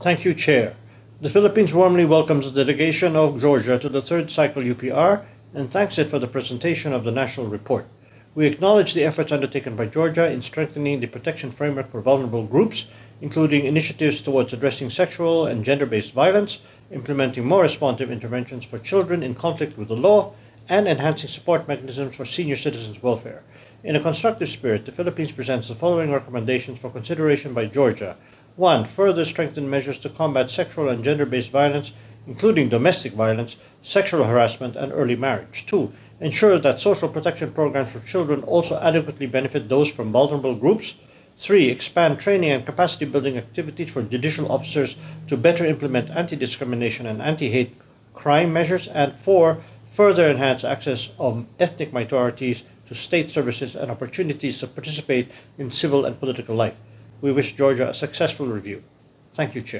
Thank you, Chair. The Philippines warmly welcomes the delegation of Georgia to the third cycle UPR and thanks it for the presentation of the national report. We acknowledge the efforts undertaken by Georgia in strengthening the protection framework for vulnerable groups, including initiatives towards addressing sexual and gender-based violence, implementing more responsive interventions for children in conflict with the law, and enhancing support mechanisms for senior citizens' welfare. In a constructive spirit, the Philippines presents the following recommendations for consideration by Georgia. 1. Further strengthen measures to combat sexual and gender-based violence, including domestic violence, sexual harassment, and early marriage. 2. Ensure that social protection programs for children also adequately benefit those from vulnerable groups. 3. Expand training and capacity building activities for judicial officers to better implement anti-discrimination and anti-hate crime measures. And 4. Further enhance access of ethnic minorities to state services and opportunities to participate in civil and political life. We wish Georgia a successful review. Thank you, Chair.